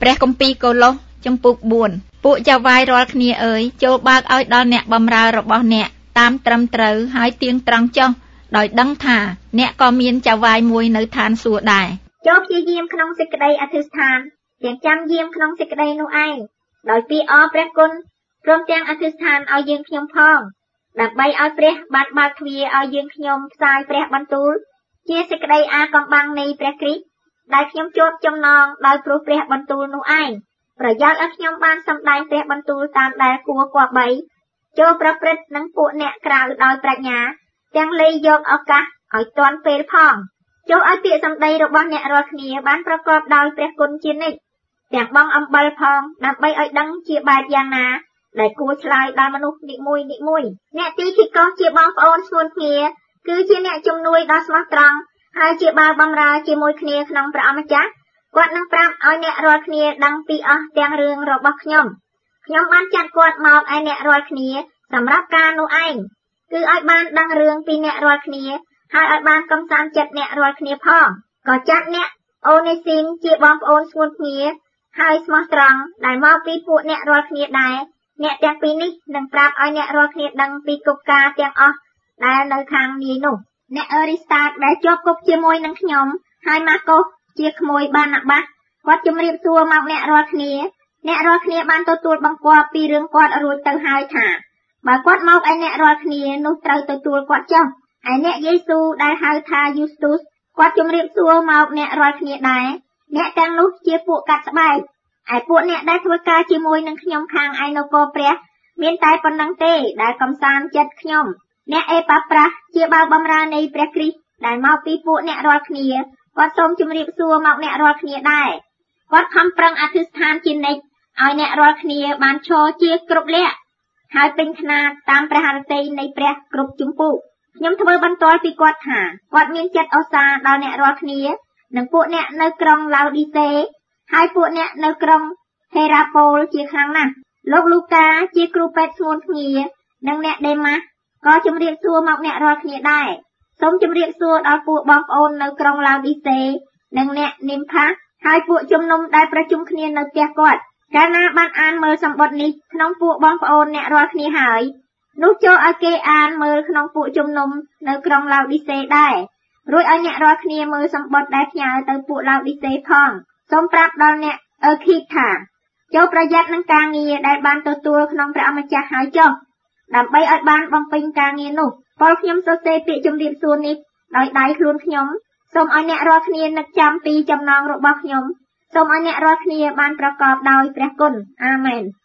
ព្រះគម្ពីរកូឡូសចំពុក4ពួកចៅវាយរាល់គ្នាអើយចូលបើកឲ្យដល់អ្នកបម្រើរបស់អ្នកតាមត្រឹមត្រូវហើយទៀងត្រង់ចុះដោយដឹងថាអ្នកក៏មានចៅវាយមួយនៅឋានសួគ៌ដែរចូលព្យាយាមក្នុងសេចក្តីអធិស្ឋានទាំងចាំយាមក្នុងសេចក្តីនោះឯងដោយពីអរព្រះគុណព្រមទាំងអធិស្ឋានឲ្យយើងខ្ញុំផងដើម្បីឲ្យព្រះបានបើកទ្វារឲ្យយើងខ្ញុំផ្សាយព្រះបន្ទូលជាសេចក្តីអាកំបាំងនៃព្រះគ្រីស្ទដែលខ្ញុំជាប់ចំណងដោយព្រោះព្រះបន្ទូលនោះឯងប្រយោជន៍ឲ្យខ្ញុំបានសម្ដែងព្រះបន្ទូលតាមដែលគួរគប្បីចូលប្រព្រឹត្តនឹងពួកអ្នកក្រៅដោយប្រាជ្ញាទាំងលៃយកឱកាសឲ្យទាន់ពេលផងចូលឲ្យពាក្យសម្ដីរបស់អ្នករាល់គ្នាបានប្រកបដោយព្រះគុណជានិច្ចទាំងបងអំបិលផងដើម្បីឲ្យដឹងជាបែបយ៉ាងណាដែលគួរឆ្លើយដល់មនុស្សនីមួយអ្នកទីគីកុសជាបងប្អូនស្មួនគ្នាគឺជាអ្នកជំនួយដ៏ស្មោះត្រង់ហើយជាបាវបម្រើជាមួយគ្នាក្នុងព្រះអម្ចាស់គាត់នឹងប្រាប់ឲ្យអ្នករាល់គ្នាដឹងពីអស់ទាំងរឿងរបស់ខ្ញុំបានចាត់គាត់មកឲ្យអ្នករាល់គ្នាសម្រាប់ការនោះឯងគឺឲ្យបានដឹងរឿងពីអ្នករាល់គ្នាហើយឲ្យបានកំសាន្តចិត្តអ្នករាល់គ្នាផងក៏ចាត់អ្នកអូនេស៊ីមជាបងប្អូនស្មួនគ្នាហើយស្មោះត្រង់ដែលមកពីពួកអ្នករាល់គ្នាដែរអ្នកទាំងពីរនេះនឹងប្រាប់ឲ្យអ្នករាល់គ្នាដឹងពីគប់ការទាំងអស់ដែលនៅខាងនាយនោះអ្នកអេរីស្តាតដែលជាប់គប់ជាមួយនឹងខ្ញុំហើយម៉ាកុសជាក្មួយបាណាបាសគាត់ជំរាបសួរមកអ្នករាល់គ្នាបានទទួលបង្គាប់ពីរឿងគាត់រួចទៅហើយថាបើគាត់មកឲ្យអ្នករាល់គ្នានោះត្រូវទទួលគាត់ចុះឯអ្នកយេស៊ូដែលហៅថាយូស្ទូសគាត់ជំរាបសួរមកអ្នករាល់គ្នាដែរអ្នកទាំងនោះជាពួកកាត់ស្បែកឯពួកអ្នកដែលធ្វើការជាមួយនឹងខ្ញុំខាងឯនគរព្រះមានតែប៉ុណ្ណឹងទេដែលកំសាន្តចិត្តខ្ញុំអ្នកអេប៉ាប្រាស់ជាបាវបម្រើនៃព្រះគ្រីស្ទដែលមកពីពួកអ្នករាល់គ្នាគាត់សូមជម្រាបសួរមកអ្នករាល់គ្នាដែរគាត់ខំប្រឹងអធិស្ឋានជានិច្ចឲ្យអ្នករាល់គ្នាបានឈរជាគ្រប់លក្ខហើយពេញខ្នាតតាមព្រះハរតីនៃព្រះគ្រប់ជំពូកខ្ញុំធ្វើបន្ទាល់ពីគាត់ថាគាត់មានចិត្តឱសាដល់អ្នករាល់គ្នានិងពួកអ្នកនៅក្រុងឡាវឌីសេហើយពួកអ្នកនៅក្រុងហេរ៉ាប៉ូលជាខ្លាំងណាស់លោកលូកាជាគ្រូពេទ្យស្មួនភ្ងានិងអ្នកដេម៉ាស់ក៏ជម្រាបសួរមកអ្នករាល់គ្នាដែរសូមជម្រាបសួរដល់ពួកបងប្អូននៅក្រុងឡាវឌីសេនិងអ្នកនីមផាហើយពួកជំនុំដែលប្រជុំគ្នានៅផ្ទះគាត់កាលណាបានអានមើលសម្បត្តិនេះក្នុងពួកបងប្អូនអ្នករាល់គ្នាហើយនោះចូលឲ្យគេអានមើលក្នុងពួកជំនុំនៅក្រុងឡាវឌីសេដែររួចឲ្យអ្នករាល់គ្នាមើលសម្បត្តិដែលផ្ញើទៅពួកឡាវឌីសេផងសូមប្រាប់ដល់អ្នកអឺខីថាចូលប្រយ័ត្ននឹងការងារដែលបានទទួលក្នុងព្រះអម្ចាស់ហើយចុះដើម្បីឲ្យបានបំពេញការងារនោះពលខ្ញុំសរសេរពាក្យជំរាបសួរនេះដោយដៃខ្លួនខ្ញុំសូមឲ្យអ្នករាល់គ្នានឹកចាំពីចំណងរបស់ខ្ញុំសូមឲ្យអ្នករាល់គ្នាបានប្រកបដោយព្រះគុណអាមែន